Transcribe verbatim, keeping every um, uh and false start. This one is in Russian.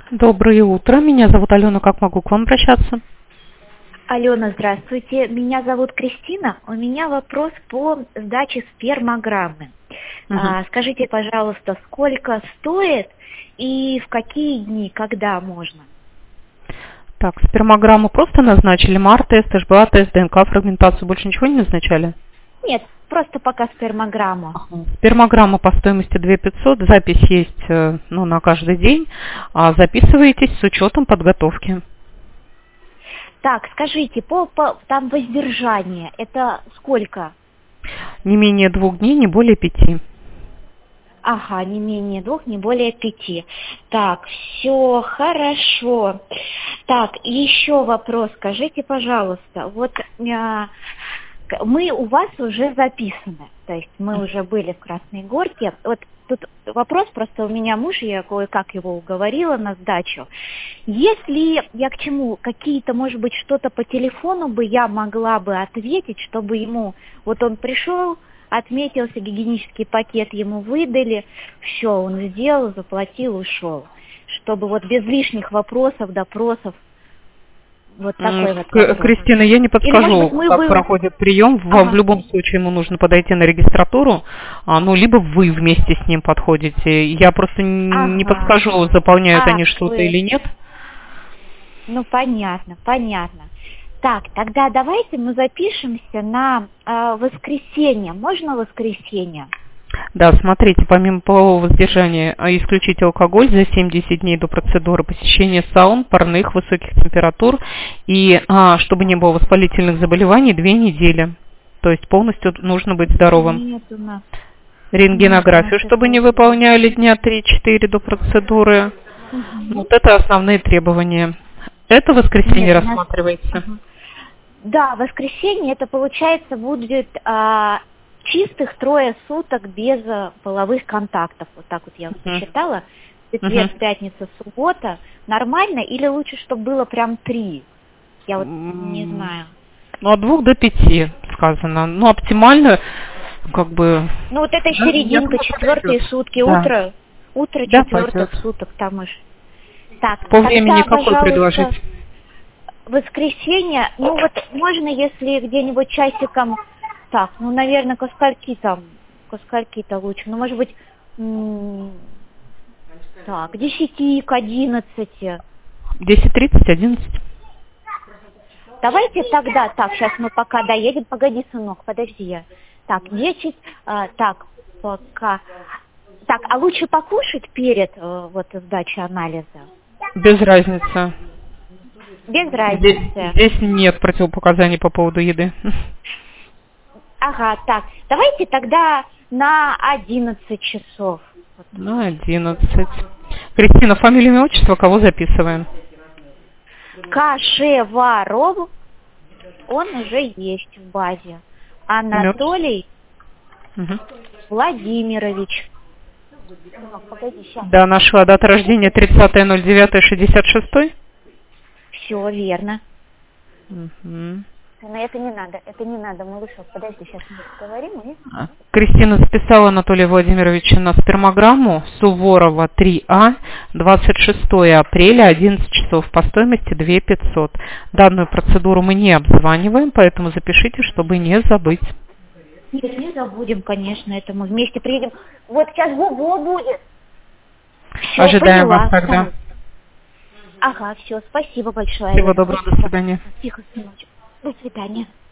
Доброе утро, меня зовут Алена, как могу к вам обращаться? Алена, здравствуйте. Меня зовут Кристина. У меня вопрос по сдаче спермограммы. Угу. А, скажите, пожалуйста, сколько стоит и в какие дни, когда можно? Так, спермограмму просто назначили, МАР-тест, ЭшБА-тест, ДНК-фрагментацию, больше ничего не назначали? Нет, просто пока спермограмму. Ага. Спермограмма по стоимости две тысячи пятьсот, запись есть э, ну, на каждый день, а записываетесь с учетом подготовки. Так, скажите, по, по там воздержание, это сколько? Не менее двух дней, не более пяти. Ага, не менее двух, не более пяти. Так, все хорошо. Так, еще вопрос. Скажите, пожалуйста, вот а, мы у вас уже записаны, то есть мы уже были в Красной Горке. Вот тут вопрос, просто у меня муж, я кое-как его уговорила на сдачу. Если я к чему, какие-то, может быть, что-то по телефону бы я могла бы ответить, чтобы ему, вот он пришел, отметился, гигиенический пакет ему выдали, все, он сделал, заплатил, ушел. Чтобы вот без лишних вопросов, допросов, вот такой вот вопрос. Кристина, я не подскажу, быть, как бы... проходит прием. Вам ага. в любом случае ему нужно подойти на регистратуру, а, ну, либо вы вместе с ним подходите. Я просто ага. не подскажу, заполняют а, они что-то вы... или нет. Ну, понятно, понятно. Так, тогда давайте мы запишемся на э, воскресенье. Можно воскресенье? Да, смотрите, помимо полового воздержания, исключить алкоголь за семь-десять дней до процедуры, посещение саун, парных, высоких температур и, а, чтобы не было воспалительных заболеваний, две недели. То есть полностью нужно быть здоровым. Нет у нас. Рентгенографию, чтобы не выполняли дня три-четыре до процедуры. Угу. Вот это основные требования. Это воскресенье Нет, рассматривается. Нас... Угу. Да, воскресенье это получается будет а, чистых трое суток без а, половых контактов. Вот так вот я вот посчитала. Четверг, uh-huh. пятница, суббота. Нормально или лучше, чтобы было прям три? Я вот mm. не знаю. Ну, от двух до пяти сказано. Ну, оптимально, как бы... Ну, вот это серединка, четвертые сутки, да. утро, утро да, четвертых пойдет. суток там уж. Так, по времени какой предложить? Воскресенье, ну вот можно, если где-нибудь часиком, так, ну, наверное, ко скольки там, ко скольки-то лучше, ну, может быть, м- так, к десяти, к одиннадцати. десять тридцать, одиннадцать. Давайте тогда, так, сейчас мы пока доедем, погоди, сынок, подожди я. Так, десять, а, так, пока, так, а лучше покушать перед а, вот сдачей анализа? Без разницы. Без разницы. Здесь, здесь нет противопоказаний по поводу еды. Ага, так. Давайте тогда на одиннадцать часов. На одиннадцать. Кристина, фамилия, имя, отчество, кого записываем? Кашеваров. Он уже есть в базе. Анатолий угу. Владимирович. Погоди, сейчас. Да, нашла дата рождения тридцатое ноль девятое шестьдесят шестой. Все верно. Угу. Но это не надо, это не надо, малышов. Подожди, сейчас мы поговорим. И... Кристина записала Анатолия Владимировича на спермограмму Суворова три А, двадцать шестое апреля, одиннадцать часов, по стоимости две тысячи пятьсот. Данную процедуру мы не обзваниваем, поэтому запишите, чтобы не забыть. Нет, не забудем, конечно, это мы вместе приедем. Вот сейчас Бубо будет. Всё, ожидаем поняла. вас тогда. Ага, все, спасибо большое. Всего доброго, до свидания. Тихо, сыночек. До свидания.